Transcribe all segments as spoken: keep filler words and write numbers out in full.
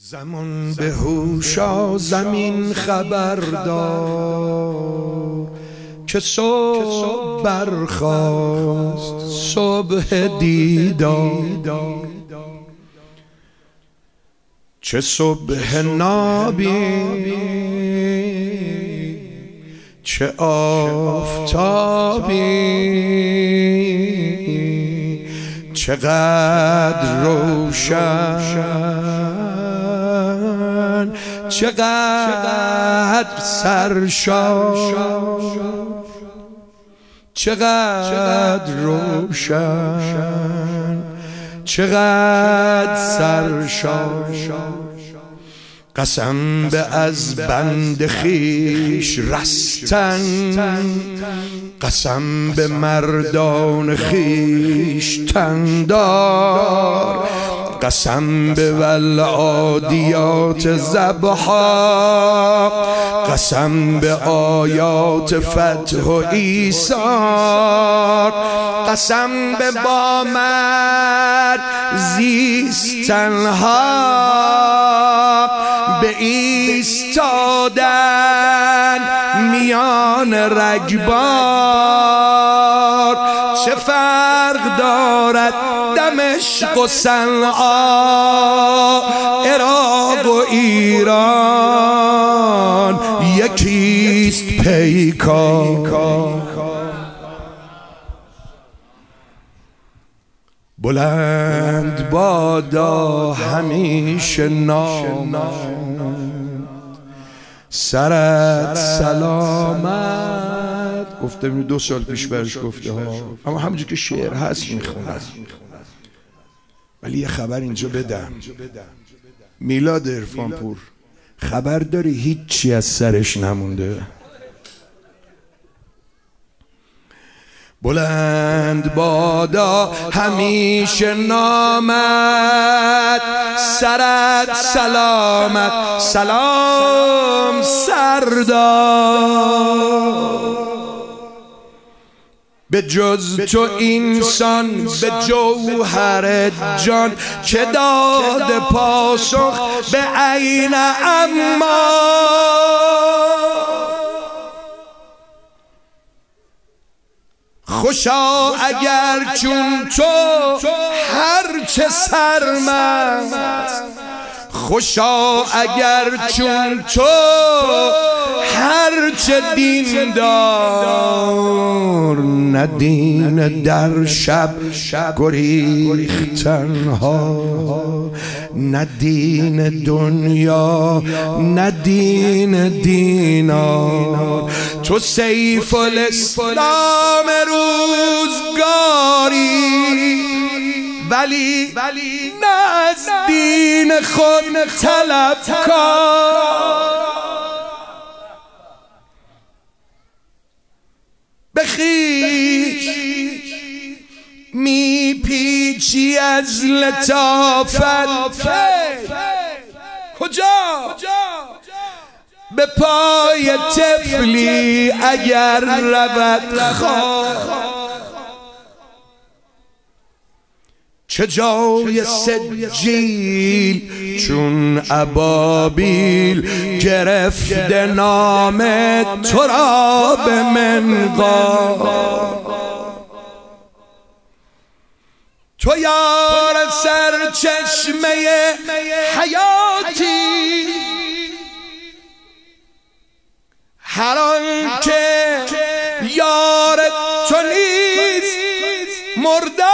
زمان به هوشا زمین خبردار که صبح برخاست صبح دیدار، چه صبح نابی چه آفتابی، چقدر روشن چقدر سرشار، چقدر روشن چقدر سرشار. قسم به از بند خویش رستن، قسم به مردان خویش تندار، قسم به والعادیات ضبحا، قسم به آیات فتح و ایثار، قسم به بامر زیستنها، به ایستادن میان رگبار. چه فرق دارد دمشق و صنعا، عراق و ایران یکیست پیکار. بلند بادا همیشه نامت، سرت سلامت. گفته دو سال پیش برش گفته ها، اما همونجور که شعر هست میخونم. ولی یه خبر اینجا بدم. میلاد عرفانپور، خبر داری هیچی از سرش نمونده؟ بلند بادا همیشه نامت، سرت سلامت. سلام سردار، به جز تو اینسان به جوهر جان که داد پاسخ به عین اما. خوشا اگر چون تو هرچه سرمست، خوشا اگر چون تو هرچه دیندار، نه دین در شب گریختنها، نه دین دنیا نه دین دینار. تو سیف الاسلام روزگاری، ولی نه از دین خود طلبکار. به خویش میپیچی از لطافت، کجا؟ به پای طفلی اگر رود خواه. چه جای سجیل چون ابابیل، گرفته نام تو را به منقار. تو یار سرچشمه حیاتی، هر آن که یار تو نیست مردار.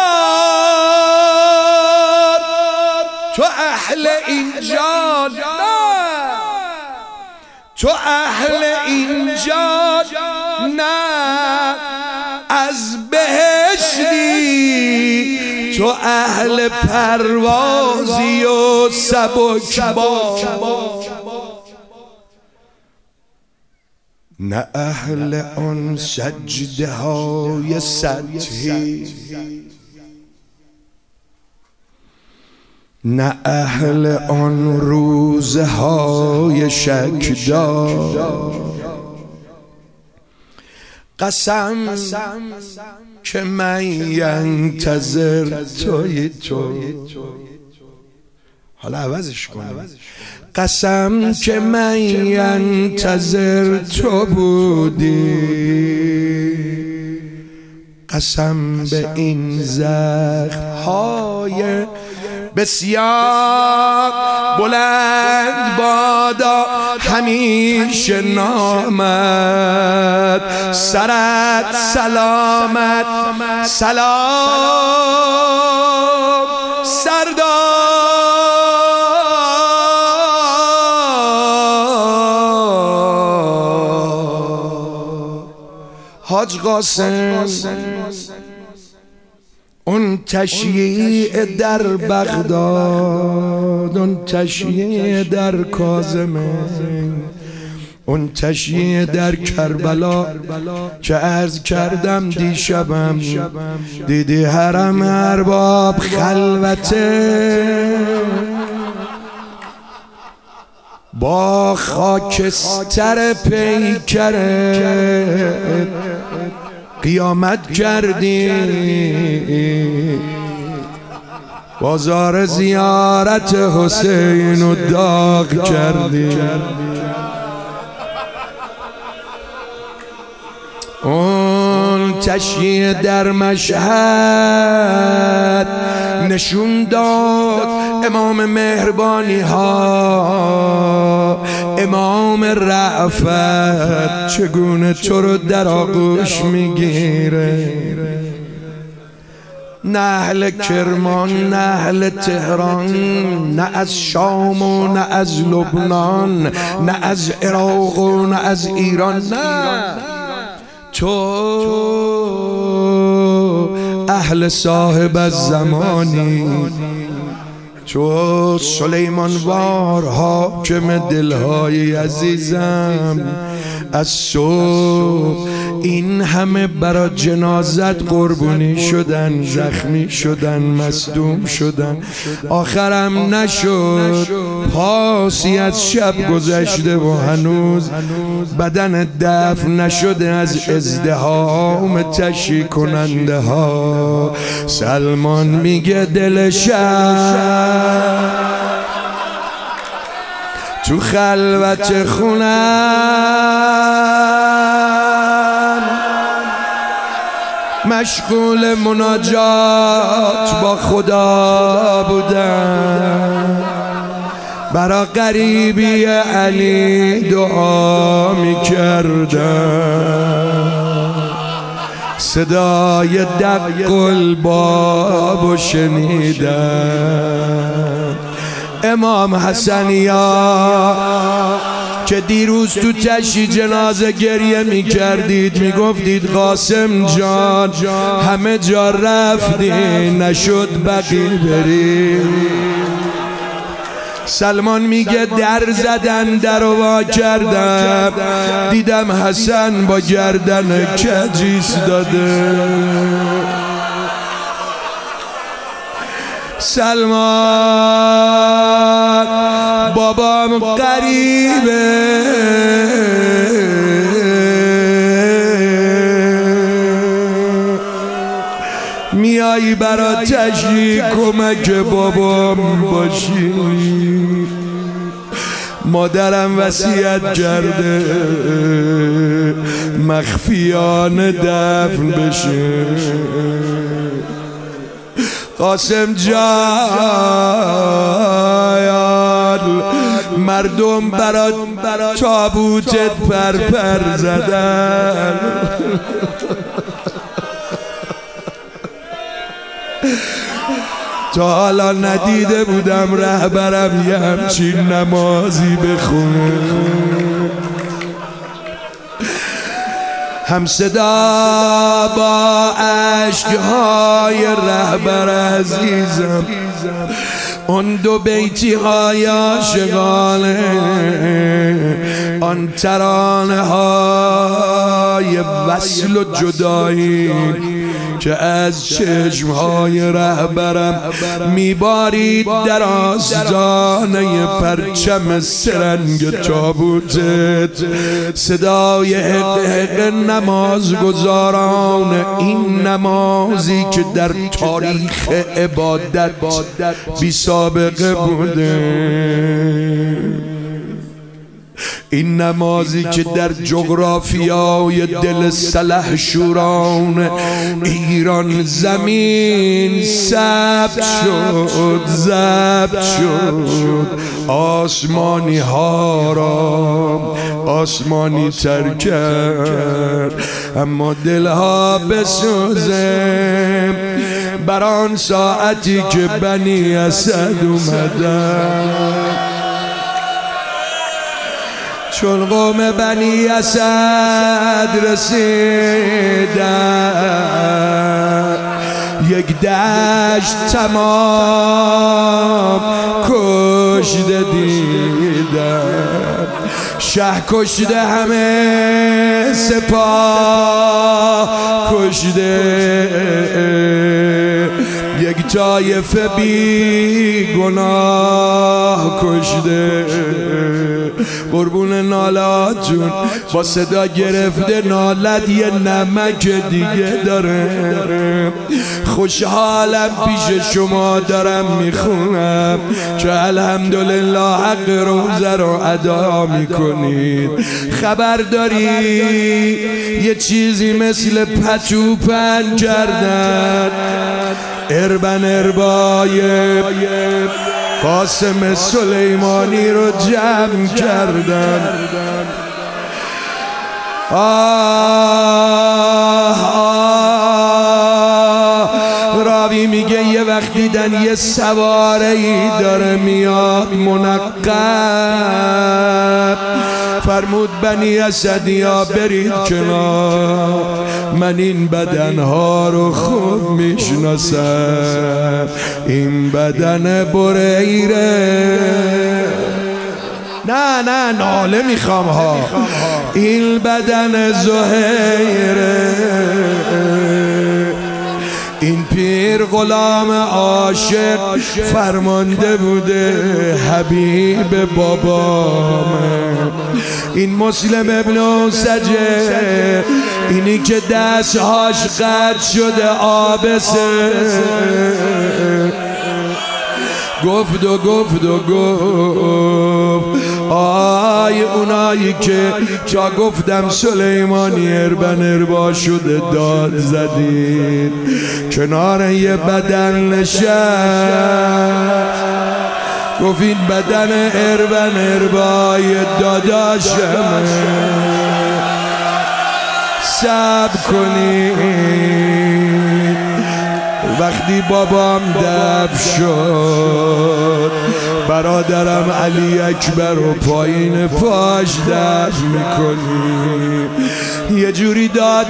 تو اهل اینجا نه، تو اهل اینجا نه، از بهشتی. تو اهل پروازی و سبکبار، نه اهل آن سجده های سطحی، نه اهل آن روزه های شکدار. قسم که من ینتظر توی تو، حالا عوضش کنیم. قسم که من ینتظر تو بودی، قسم به این زخم‌های بسیار بلند بادا همیشه نامت، سرت سلامت سلام سردار حاج قاسم. اون تشییع در بغداد، اون تشییع در کاظمه، اون تشییع در کربلا که عرض کردم دیشبم، دیدی حرم ارباب خلوته با خاکستر پیکرت قیامت کردی، بازار زیارت حسین و داغ کردی. اون تشییع در مشهد نشون داد امام مهربانی ها، امام رأفت چگونه تو رو در آغوش میگیره. نه اهل کرمان، نه اهل تهران، نه از شام و نه از لبنان، نه از عراق و نه از ایران، نه تو اهل صاحب الزمانی، تو سلیمان وار حاکم دلهای عزیزم. از صبح این همه برا جنازت قربانی شدن، زخمی شدن، مصدوم شدن، آخرم نشد پاسی از شب گذشته و هنوز بدن دفن نشده از ازدحام تشییع کننده ها. سلمان میگه دلشم تو خلوت خونم مشغول مناجات با خدا بودم، برا غریبی علی دعا می کردم، صدای دق الباب شنیدم. امام حسنیا که دیروز تو تشییع جنازه گریه می کردید، می گفتید قاسم جان همه جا رفتی نشد بقی بری. سلمان میگه در زدن در رو وا کردم، دیدم حسن با گردن کجیس داده. سلمان بابام غریبه، میایی برا تشییع کمک بابام باشی. مادرم وصیت کرده مخفیانه دفن بشه. قاسم جان مردم برات تابوتت پر پر زدن، تا حالا ندیده بودم رهبرم یه همچین نمازی بخونه. هم صدا با عشقهای رهبر عزیزم، اون دو بیتی های عاشقانه، آن ترانه های وصل و جدایی که از چشمهای رهبرم میبارید در آستانه پرچم سرنگ تابوتت. صدای حق حق نمازگزاران، این نمازی که در تاریخ عبادت بی سابقه بوده، این نمازی که در جغرافیای دل سلحشوران ایران زمین ثبت شد ثبت شد آسمانی ها را آسمانی تر کرد، اما دلها بسوزه بر آن ساعتی که بنی اسد اومدن. چون قوم بنی اسد رسیدن، یک دشت تمام کشته دیدن، شه کشته همه سپاه کشته، یک طایفه بی گناه کشته. قربون نالاتون با صدا گرفته نالت یه نمک دیگه داره. خوشحالم پیش شما دارم میخونم که الحمدلله حق روزه رو ادا میکنید. خبر داری یه چیزی مثل پتو پن کردن، اربن اربای قاسم سلیمانی رو جمع کردن. آه آه راوی میگه یه وقت دیدن یه سواره ای داره میاد منقب، فرمود بنی اسدیا برید کنار، من این بدنها رو خوب میشناسم، این بدن بریره، نه نه ناله میخوام ها، این بدن زهیره، این پیر غلام عاشق فرمانده بوده حبیب بابامه، این مسلم ابن سجه اینی که دستهاش قطع شده آبسه، گفت و گفت و گفت آی اونایی که چا گفتم سلیمانی اربن اربا شده داد زدید، کنار یه بدن نشست، گفت این بدن اربن اربای داداشمه، صبر کنید. وقتی بابام دفن شد برادرم علی اکبر رو پایین پاش دفن میکنیم، یه جوری داد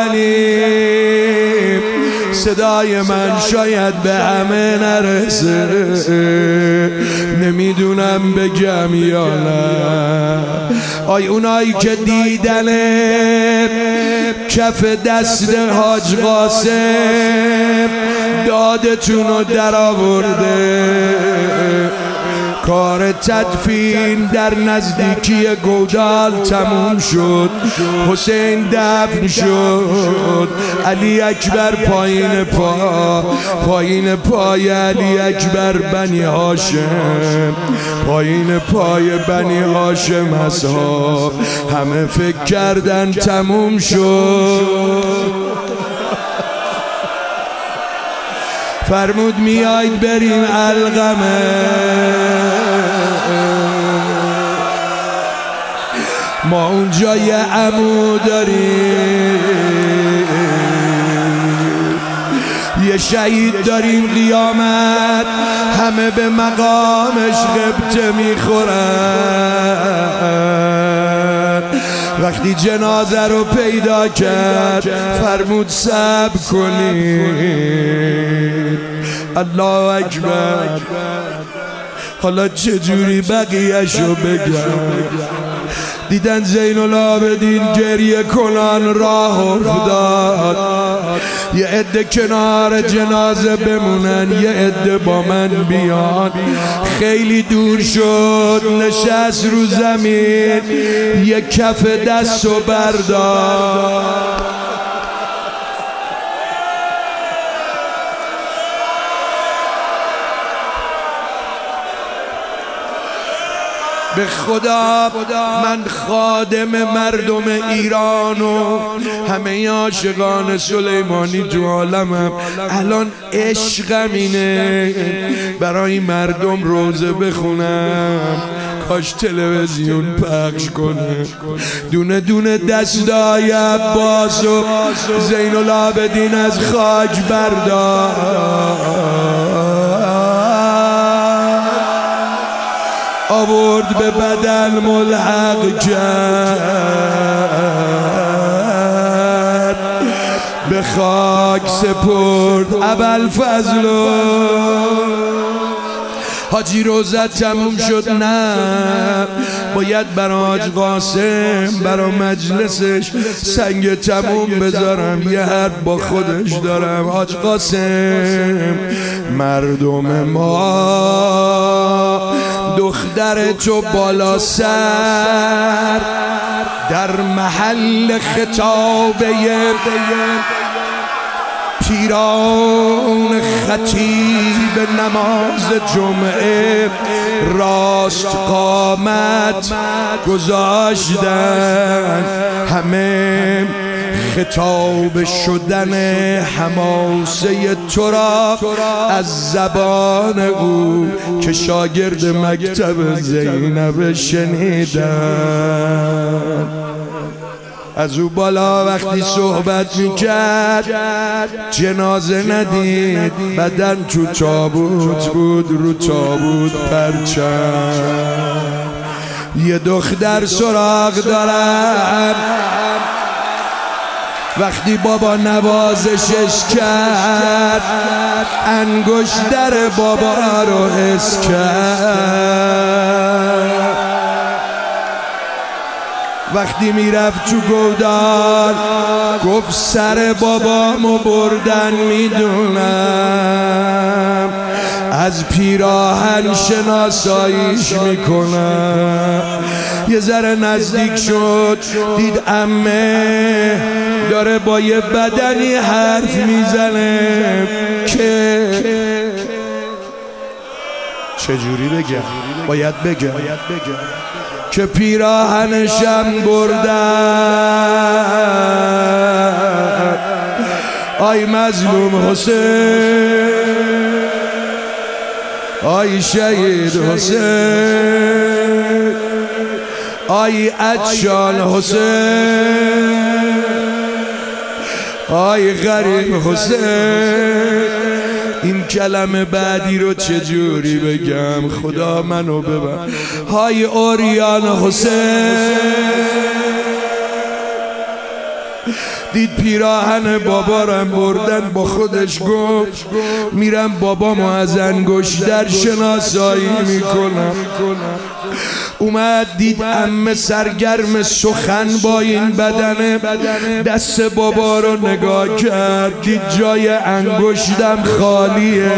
میزنیم صدای من شاید به همه نرسه، نمیدونم بگم یا نه. آی اونایی که دیدنه کف دست حاج قاسم دادتون رو در آورده، کار تدفین در نزدیکی گودال تموم شد، حسین دفن شد، علی اکبر پایین پا پایین پای علی اکبر بنی هاشم، پایین پای بنی هاشم اصحاب همه فکر کردن تموم شد. فرمود میاید بریم علقمه، ما اونجا یه عمو داریم، یه شهید داریم قیامت همه به مقامش غبطه میخورن. وقتی جنازه رو پیدا کرد فرمود صبر کنید، الله اکبر. حالا چجوری بقیه‌شو بگم؟ دیدن زین العابدین گریه کنان راه افتاد، یه عده کنار جنازه بمونن، یه عده با من بیان. خیلی دور شد نشست رو زمین، یه کف دست و بردار. به خدا من خادم مردم ایران و همه عاشقان سلیمانی تو عالمم. الان عشقم اینه برای مردم روزه بخونم، کاش تلویزیون پخش کنه. دونه دونه دستای عباس و زین العابدین از خاک بردار، آورد به بدن ملحق کرد، به خاک سپرد ابوالفضل. حاجی روزت تموم شد؟ نه، باید برای حاج قاسم برای مجلسش سنگ تموم بذارم. یه حرف با خودش دارم. حاج قاسم، مردم ما دختر تو بالا سر در محل خطابه پیران خطیب نماز جمعه راست قامت گذاشتن، همه خطاب شدن حماسه تو را از زبان او که شاگرد مکتب زینب شنیدن. از او بالا وقتی صحبت میکرد جنازه ندید، بدن تو تابوت بود، رو تابوت پرچم. یه دختر سراغ دارم، وقتی بابا نوازشش کرد انگشتر بابا رو حس کرد. وقتی میرفت تو گودال گفت سر بابامو بردن میدونم، از پیراهن شناساییش میکنم. یه ذره نزدیک شد دید عمه داره با یه بدنی حرف میزنه که چجوری بگم؟ باید بگم که پیراهنشم بردن. آی مظلوم حسین، آی شهید حسین، آی عطشان حسین، آی غریب حسین. این کلمه بعدی رو چجوری بگم؟ خدا منو ببر. های اوریان حسین دید پیراهن بابارم بردن، با خودش گفت میرم بابامو از انگشتر شناسایی میکنم. اومد دید عمه سرگرم سخن با این بدنه، دست بابا رو نگاه کرد دید جای انگشتم خالیه.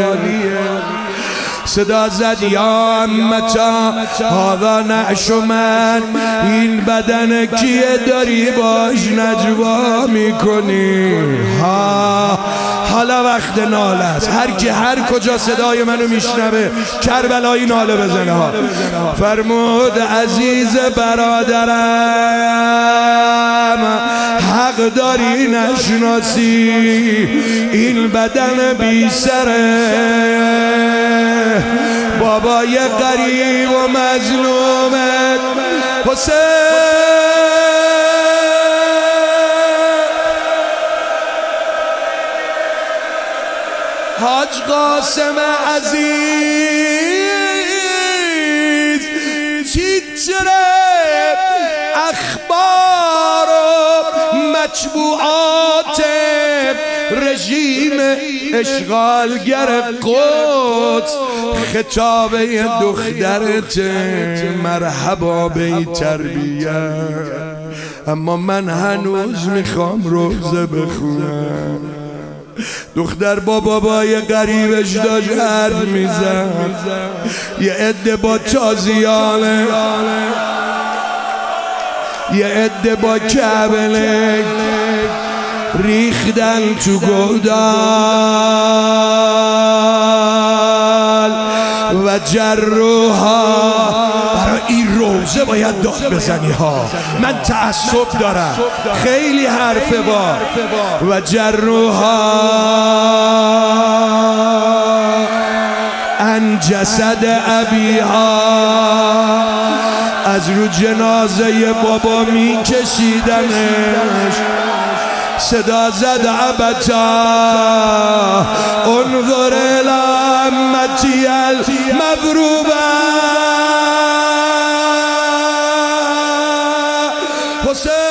صدا زد یا امتا هادا نعش من، این بدن کیه داری باش نجوا میکنی؟ ها حالا وقت ناله است. هر کی هر کجا صدای منو میشنوه کربلایی ناله بزنه ها. فرمود عزیز برادرم حق داری نشناسی، این بدن بی سره بابای غریب و مظلومت حسین. حاج قاسم عزیز تیتره اخبار و مطبوعات رژیم اشغالگر قدس خطابه دخترت مرحبا به تربیت. اما من هنوز میخوام روزه بخونم. دختر با بابای غریبش داشت حرف میزن، یه عده با تازیانه، یه عده با کبلک ریختن تو گودال و جروها. برای این روزه باید داد بزنی ها، من تعصب دارم، خیلی حرفه با و جروها ان جسد ابیها. از رو جنازه بابا می کشیدنش، صدا زد ابتا انظر الی امتی المضروبه. حسین